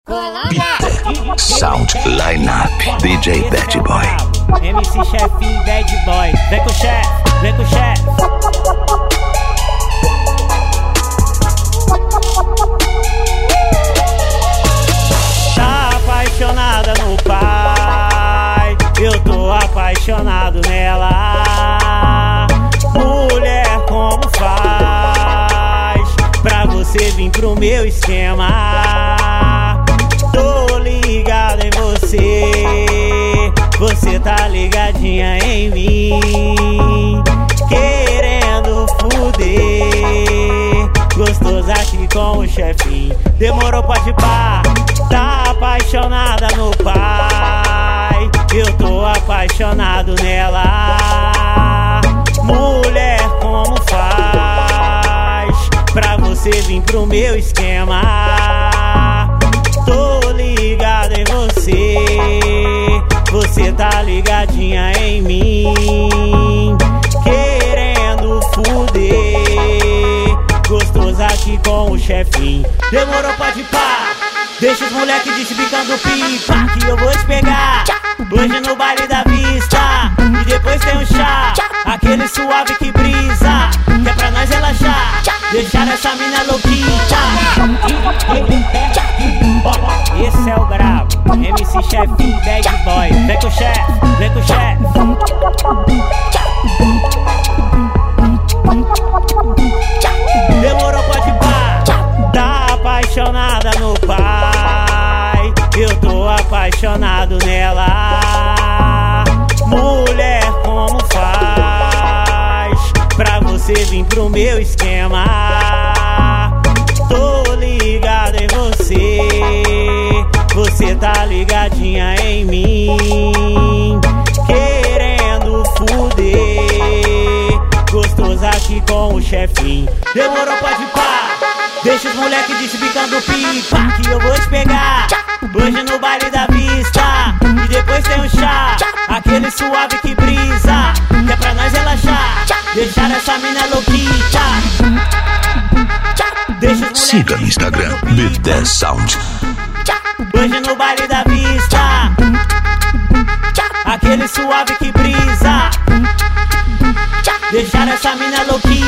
Sound Lineup, DJ Bad Boy. MC Chefinho, Bad Boy. Vem com o chefe, vem com o chefe. Tá apaixonada no pai, eu tô apaixonado nela. Mulher, como faz pra você vir pro meu esquema? Tô ligado em você tá ligadinha em mim, querendo fuder, gostoso aqui com o chefinho. Demorou, pode pá, tá apaixonada no pai, eu tô apaixonado nela. Mulher, como faz pra você vir pro meu esquema? Tô ligado em você tá ligadinha em mim, querendo fuder, gostoso aqui com o chefinho. Demorou, pode pá, deixa os moleques desbicando pipa, que eu vou te pegar hoje no baile da vista. E depois tem um chá, aquele suave que brisa, que é pra nós relaxar, deixar essa mina louquita. Esse é o brabo, MC Chefinho, Bad Boy. Vem com o chefe, vem com o chefe. Demorou, pode pá, tá apaixonada no pai, eu tô apaixonado nela. Mulher, como faz pra você vir pro meu esquema? Tô ligado em você tá ligadinha em mim, querendo fuder, gostoso aqui com o chefinho. Demorou, pode pá, deixa os moleques desbicando pipa, que eu vou te pegar hoje no baile da vista. E depois tem um chá, aquele suave que brisa, que é pra nós relaxar, deixar essa mina louquita. Siga no Instagram, BD Sound. Hoje no baile da vista, aquele suave que brisa, deixar essa mina louquinha.